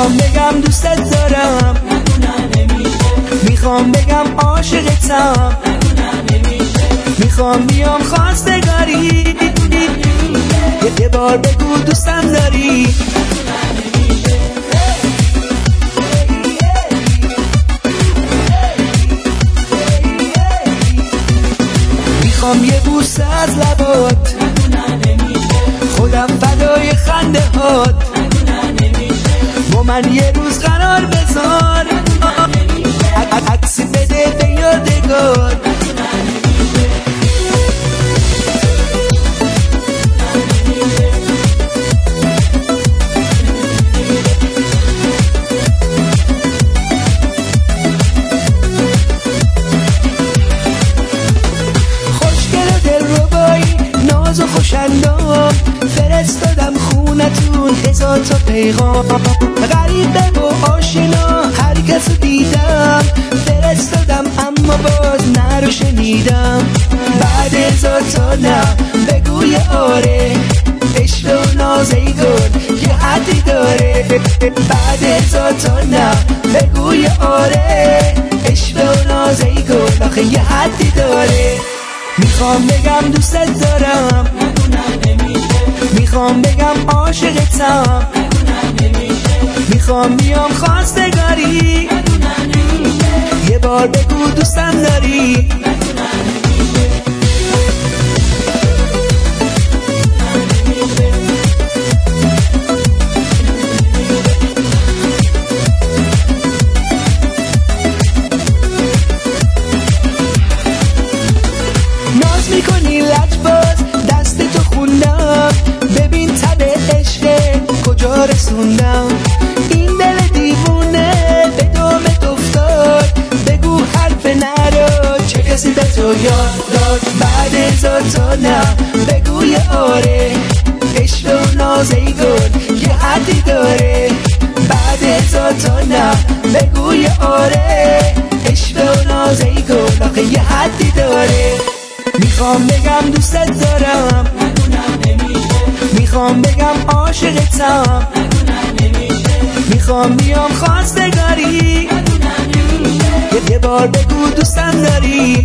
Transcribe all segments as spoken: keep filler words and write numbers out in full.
میخوام بگم دوستت دارم، میخوام بگم عاشقتم، میخوام بیام خواستگاری، یه بار بگو دوستم داری. میخوام یه بوسه از لبات، خودم فدای خنده هات، با من یه روز قرار بذار، عکسی بده به یادگار. و خوشندام فرستادم خونتون هزار تا پیغام، غریبه و آشنا هر کسو دیدم فرستادم اما باز نه رو شنیدم. بعد هزار تا نه بگوی آره، عشق و ناز ای گل یه حدی داره. بعد هزار تا نه بگوی آره، عشق و ناز ای گل آخه یه حدی داره. میخوام بگم دوستت دارم، میخوام بگم عاشقتم، میخوام بیام خواستگاری، یه بار بگو دوستم داری. میکنی لجباز دست تو خوندم، ببین تب عشق کجا رسوندم. این دل دیوونه به دامت افتاد، بگو حرف نرا چه کسی به تو یاد داد. بعد هزار تا نه بگوی آره، عشق و ناز ای گل یه حدی داره. بعد هزار تا نه بگوی آره، عشق و ناز ای گل آخه یه حدی داره. میخوام بگم دوستت دارم، میخوام بگم عاشقتم، میخوام بیام خواستگاری، یه بار بگو دوستم داری.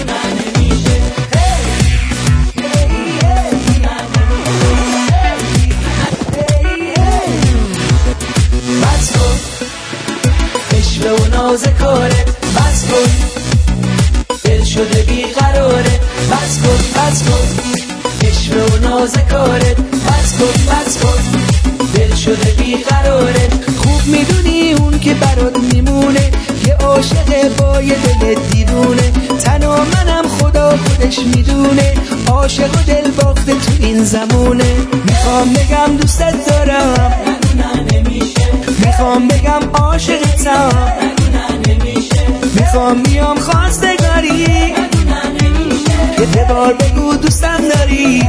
بس کن عشق و ناز کارت، بس کن دل شده بیقراره. بس کن بس کن عشق و ناز کارت، بس کن بس کن دل شده بیقراره. خوب میدونی اون که برات میمونه یه عاشق با یه دل دیوونه. تن و منم خدا خودش میدونه، عاشق و دل باخته تو این زمونه. میخوام بگم دوستت دارم، میخوام بگم عاشقتم، میخوام بیام خواستگاری، یه بار بگو دوستم داری.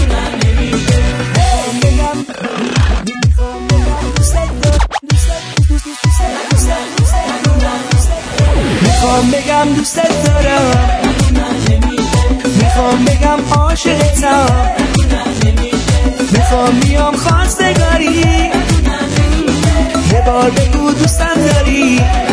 میخوام بگم دوستت دارم، میخوام بگم عاشقتم، میخوام بیام خواستگاری، یه بار بگو دوستم داری.